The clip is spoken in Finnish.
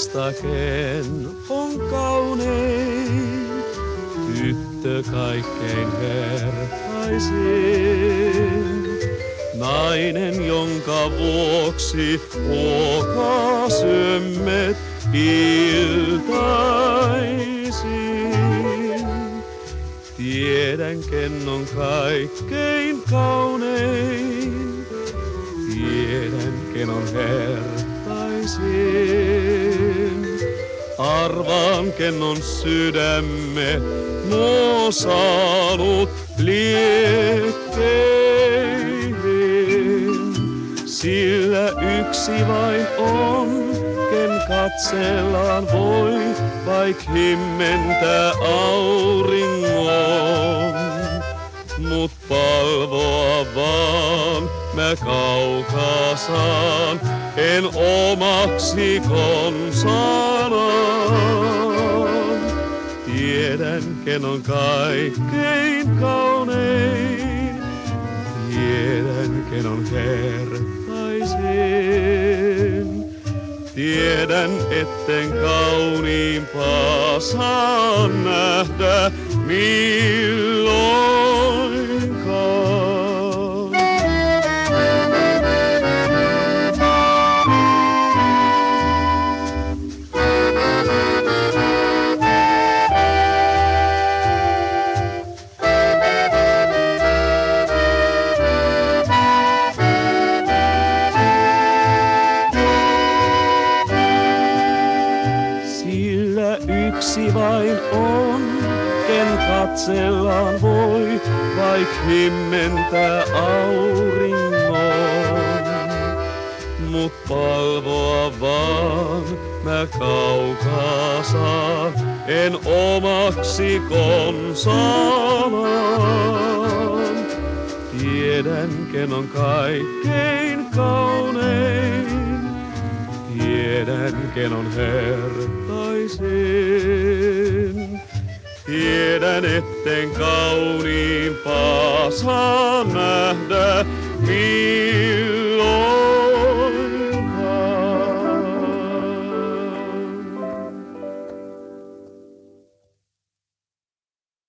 Teistä ken on kaunein, tyttö kaikkein hertaisin. Nainen, jonka vuoksi huokasyömme iltaisin. Tiedän, ken on kaikkein kaunein, tiedän, ken on hertaisin. Arvaan, ken on sydämme nuo saanut liekkeihin. Sillä yksi vain on, ken katsellaan voi, vaik himmentää auringon. Mut palvoa vaan mä kaukaa saan, en omaksikon sanan. Tiedän, ken on kaikkein kaunein, tiedän, ken on hertaisin. Tiedän, etten kauniimpaa saa nähdä milloinkaan. Yksi vain on, ken katsellaan voi, vaik himmentää auringon. Mut palvoa vaan mä kaukaa saan, en omaksikon sanan. Tiedän, ken on kaikkein kaunein, tiedän, ken on hertaisin. Tiedän, etten kauniimpaa saa nähdä